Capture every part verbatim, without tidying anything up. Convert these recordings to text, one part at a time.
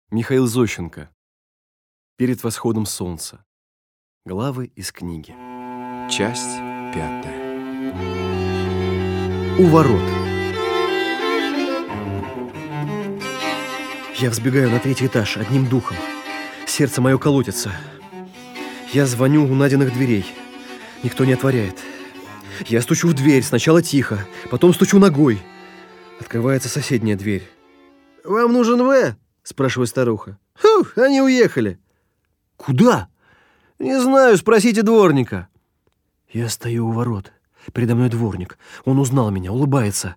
Михаил Зощенко. Перед восходом солнца. Главы из книги. Часть пятая. У ворот. Я взбегаю на третий этаж одним духом. Сердце мое колотится. Я звоню у Надиных дверей. Никто не отворяет. Я стучу в дверь, сначала тихо, потом стучу ногой. Открывается соседняя дверь. «Вам нужен В?» – спрашивает старуха. «Фух, они уехали». «Куда?» «Не знаю, спросите дворника». Я стою у ворот. Передо мной дворник. Он узнал меня, улыбается.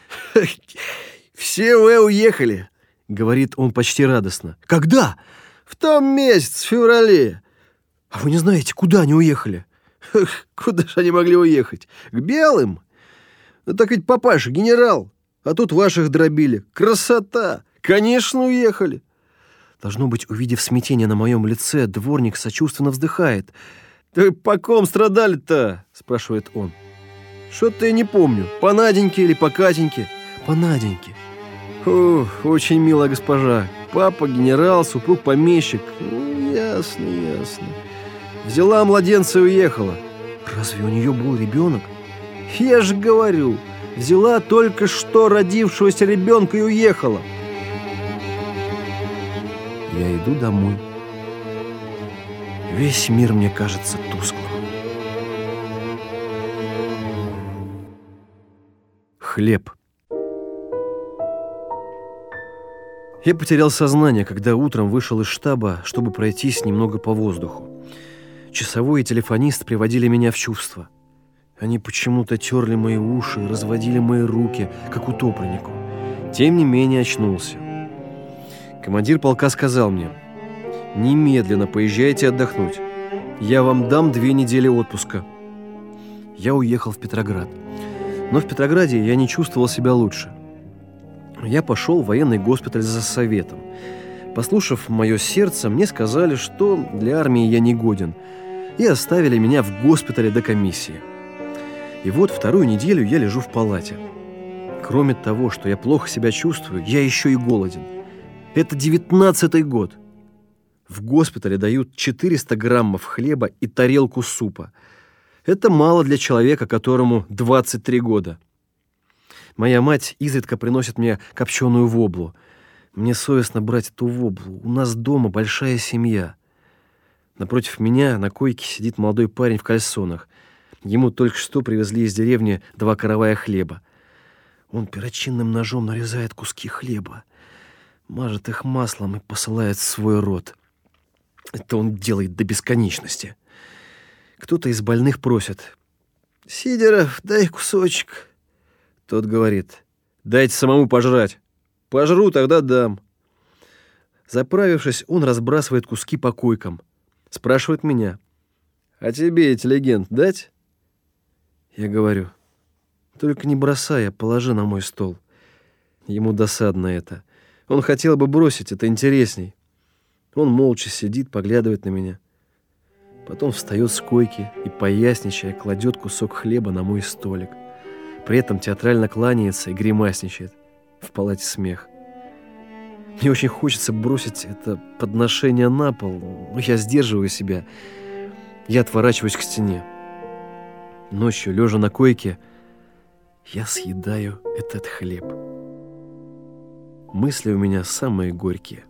«Все В уехали», — говорит он почти радостно. «Когда?» «В том месяце, в феврале». «А вы не знаете, куда они уехали?» «Куда же они могли уехать? К белым? Ну, так ведь папаша генерал, а тут ваших дробили. Красота! Конечно, уехали». Должно быть, увидев смятение на моем лице, дворник сочувственно вздыхает. «Ты по ком страдали-то?» – спрашивает он. «Что-то я не помню, по Наденьке или по Катеньке?» «По Наденьке». «О, очень милая госпожа. Папа генерал, супруг помещик. Ну, ясно, ясно. Взяла младенца и уехала». «Разве у нее был ребенок?» «Я же говорю, взяла только что родившегося ребенка и уехала». Я иду домой. Весь мир мне кажется тусклым. Хлеб. Я потерял сознание, когда утром вышел из штаба, чтобы пройтись немного по воздуху. Часовой и телефонист приводили меня в чувство. Они почему-то терли мои уши, разводили мои руки, как утопленнику. Тем не менее очнулся. Командир полка сказал мне: «Немедленно поезжайте отдохнуть. Я вам дам две недели отпуска». Я уехал в Петроград. Но в Петрограде я не чувствовал себя лучше. Я пошел в военный госпиталь за советом. Послушав мое сердце, мне сказали, что для армии я не годен, и оставили меня в госпитале до комиссии. И вот вторую неделю я лежу в палате. Кроме того, что я плохо себя чувствую, я еще и голоден. Это девятнадцатый год. В госпитале дают четыреста граммов хлеба и тарелку супа. Это мало для человека, которому двадцать три года. Моя мать изредка приносит мне копченую воблу. Мне совестно брать эту воблу. У нас дома большая семья. Напротив меня на койке сидит молодой парень в кальсонах. Ему только что привезли из деревни два каравая хлеба. Он перочинным ножом нарезает куски хлеба, мажет их маслом и посылает в свой рот. Это он делает до бесконечности. Кто-то из больных просит: «Сидоров, дай кусочек». Тот говорит: «Дайте самому пожрать. Пожру, тогда дам». Заправившись, он разбрасывает куски по койкам. Спрашивает меня: «А тебе, интеллигент, дать?» Я говорю: «Только не бросай, а положи на мой стол». Ему досадно это. Он хотел бы бросить, это интересней. Он молча сидит, поглядывает на меня. Потом встает с койки и, поясничая, кладет кусок хлеба на мой столик. При этом театрально кланяется и гримасничает. В палате смех. Мне очень хочется бросить это подношение на пол, но я сдерживаю себя. Я отворачиваюсь к стене. Ночью, лежа на койке, я съедаю этот хлеб. Мысли у меня самые горькие.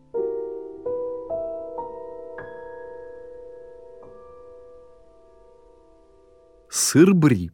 Сыр бри.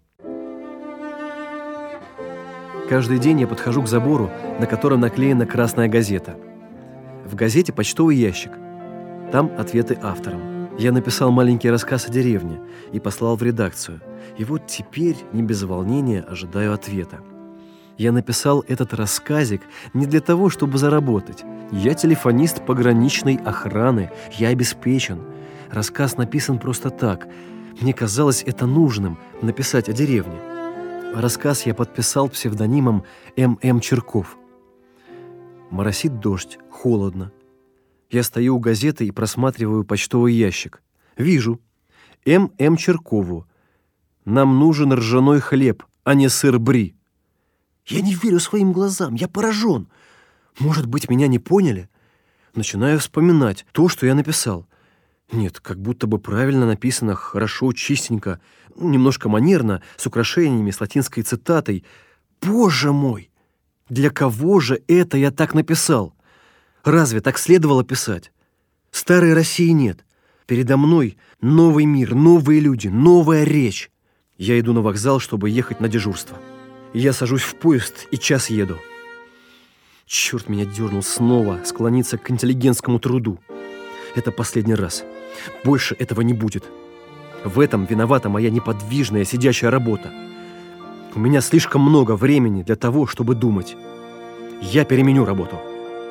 Каждый день я подхожу к забору, на котором наклеена красная газета. В газете почтовый ящик. Там ответы авторам. Я написал маленький рассказ о деревне и послал в редакцию. И вот теперь, не без волнения, ожидаю ответа. Я написал этот рассказик не для того, чтобы заработать. Я телефонист пограничной охраны, я обеспечен. Рассказ написан просто так. Мне казалось это нужным — написать о деревне. Рассказ я подписал псевдонимом М М Черков. Моросит дождь, холодно. Я стою у газеты и просматриваю почтовый ящик. Вижу: М М Черкову. Нам нужен ржаной хлеб, а не сыр бри. Я не верю своим глазам, я поражен. Может быть, меня не поняли? Начинаю вспоминать то, что я написал. Нет, как будто бы правильно написано, хорошо, чистенько, немножко манерно, с украшениями, с латинской цитатой. Боже мой! Для кого же это я так написал? Разве так следовало писать? Старой России нет. Передо мной новый мир, новые люди, новая речь. Я иду на вокзал, чтобы ехать на дежурство. Я сажусь в поезд и час еду. Черт меня дернул снова склониться к интеллигентскому труду. Это последний раз. Больше этого не будет. В этом виновата моя неподвижная сидячая работа. У меня слишком много времени для того, чтобы думать. Я переменю работу.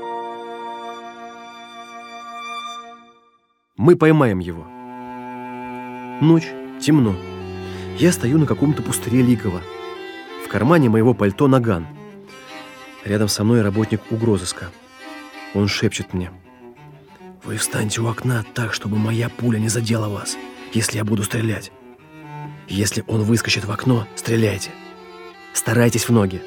Мы поймаем его. Ночь, темно. Я стою на каком-то пустыре Лигово. В кармане моего пальто наган. Рядом со мной работник угрозыска. Он шепчет мне: «Вы встаньте у окна так, чтобы моя пуля не задела вас, если я буду стрелять. Если он выскочит в окно, стреляйте. Старайтесь в ноги».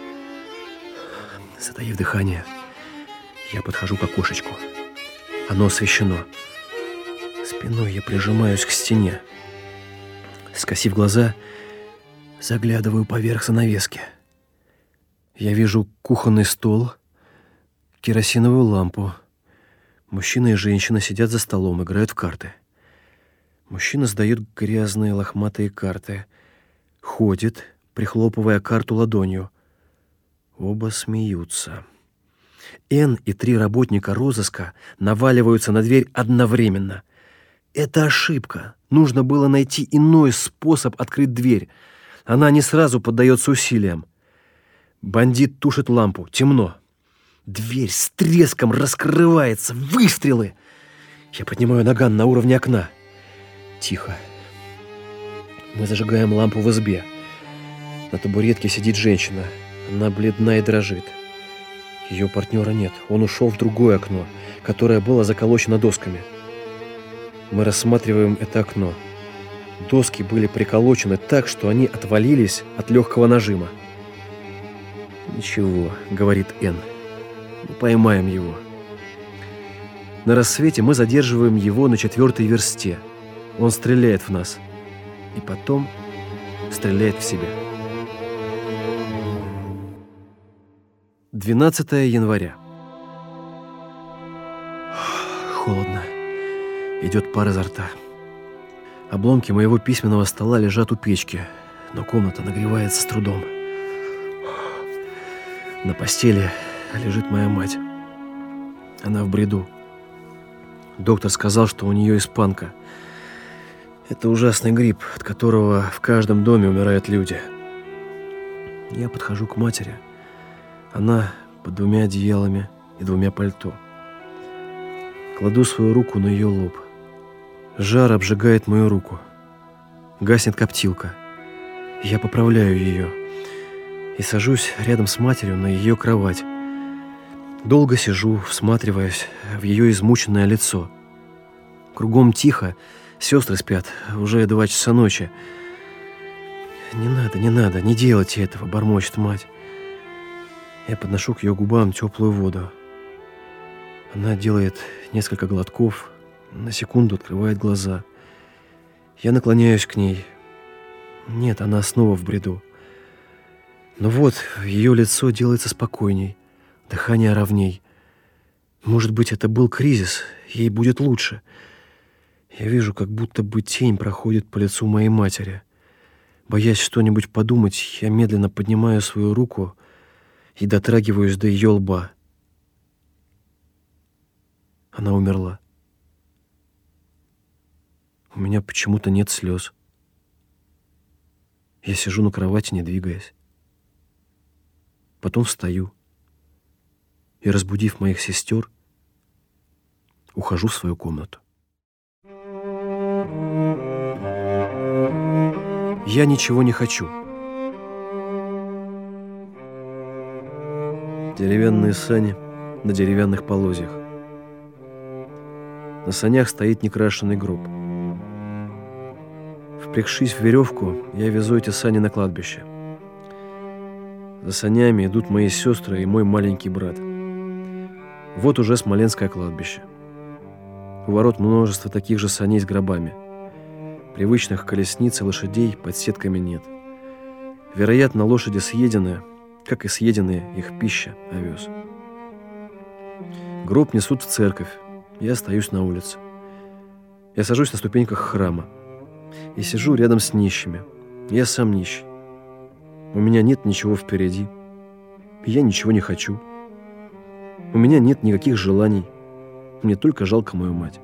Затаив дыхание, я подхожу к окошечку. Оно освещено. Спиной я прижимаюсь к стене. Скосив глаза, заглядываю поверх занавески. Я вижу кухонный стол, керосиновую лампу. Мужчина и женщина сидят за столом, играют в карты. Мужчина сдает грязные лохматые карты. Ходит, прихлопывая карту ладонью. Оба смеются. Н и три работника розыска наваливаются на дверь одновременно. Это ошибка. Нужно было найти иной способ открыть дверь. Она не сразу поддается усилиям. Бандит тушит лампу. Темно. Дверь с треском раскрывается. Выстрелы! Я поднимаю наган на уровне окна. Тихо. Мы зажигаем лампу в избе. На табуретке сидит женщина. Она бледна и дрожит. Ее партнера нет. Он ушел в другое окно, которое было заколочено досками. Мы рассматриваем это окно. Доски были приколочены так, что они отвалились от легкого нажима. «Ничего», — говорит Н. «Мы поймаем его». На рассвете мы задерживаем его на четвертой версте. Он стреляет в нас. И потом стреляет в себя. двенадцатое января. Холодно. Идет пар изо рта. Обломки моего письменного стола лежат у печки, но комната нагревается с трудом. На постели лежит моя мать. Она в бреду. Доктор сказал, что у нее испанка. Это ужасный грипп, от которого в каждом доме умирают люди. Я подхожу к матери. Она под двумя одеялами и двумя пальто. Кладу свою руку на ее лоб. Жар обжигает мою руку. Гаснет коптилка. Я поправляю ее и сажусь рядом с матерью на ее кровать. Долго сижу, всматриваясь в ее измученное лицо. Кругом тихо, сестры спят, уже два часа ночи. «Не надо, не надо, не делайте этого», — бормочет мать. Я подношу к ее губам теплую воду. Она делает несколько глотков, на секунду открывает глаза. Я наклоняюсь к ней. Нет, она снова в бреду. Но вот ее лицо делается спокойней, дыхание ровней. Может быть, это был кризис, ей будет лучше. Я вижу, как будто бы тень проходит по лицу моей матери. Боясь что-нибудь подумать, я медленно поднимаю свою руку и дотрагиваюсь до ее лба. Она умерла. У меня почему-то нет слез. Я сижу на кровати, не двигаясь. Потом встаю и, разбудив моих сестер, ухожу в свою комнату. Я ничего не хочу. Деревянные сани на деревянных полозьях. На санях стоит некрашенный гроб. Впрягшись в веревку, я везу эти сани на кладбище. За санями идут мои сестры и мой маленький брат. Вот уже Смоленское кладбище. У ворот множество таких же саней с гробами. Привычных колесниц и лошадей под сетками нет. Вероятно, лошади съедены, как и съеденные их пища, овес. Гроб несут в церковь. Я остаюсь на улице. Я сажусь на ступеньках храма и сижу рядом с нищими. Я сам нищий. У меня нет ничего впереди. Я ничего не хочу. У меня нет никаких желаний. Мне только жалко мою мать.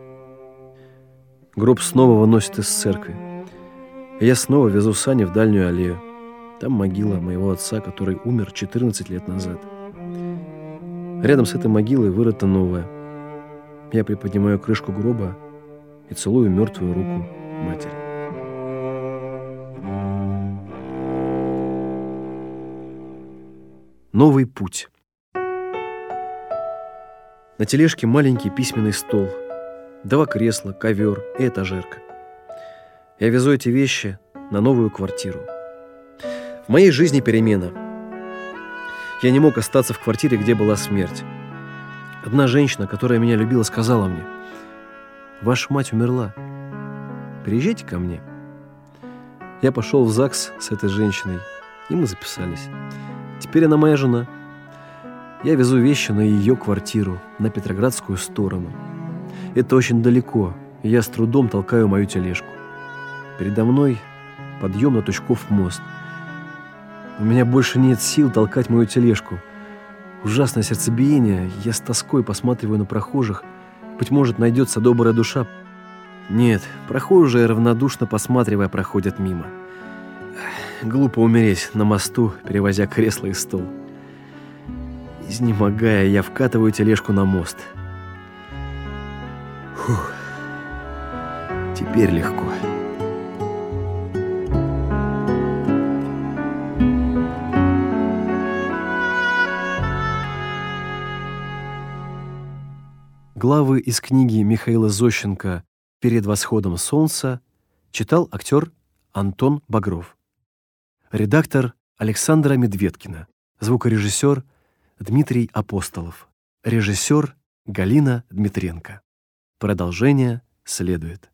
Гроб снова выносят из церкви. И я снова везу сани в дальнюю аллею. Там могила моего отца, который умер четырнадцать лет назад. Рядом с этой могилой вырыта новая. Я приподнимаю крышку гроба и целую мертвую руку матери. Новый путь. На тележке маленький письменный стол, два кресла, ковер и этажерка. Я везу эти вещи на новую квартиру. В моей жизни перемена. Я не мог остаться в квартире, где была смерть. Одна женщина, которая меня любила, сказала мне: «Ваша мать умерла. Приезжайте ко мне». Я пошел в ЗАГС с этой женщиной, и мы записались. Теперь она моя жена. Я везу вещи на ее квартиру, на Петроградскую сторону. Это очень далеко, и я с трудом толкаю мою тележку. Передо мной подъем на Тучков мост. У меня больше нет сил толкать мою тележку. Ужасное сердцебиение, я с тоской посматриваю на прохожих. Быть может, найдется добрая душа. Нет, прохожие, равнодушно посматривая, проходят мимо. Глупо умереть на мосту, перевозя кресло и стол. Изнемогая, я вкатываю тележку на мост. Фух, теперь легко. Главы из книги Михаила Зощенко «Перед восходом солнца» читал актер Антон Багров. Редактор Александра Медведкина. Звукорежиссер Дмитрий Апостолов. Режиссер Галина Дмитренко. Продолжение следует.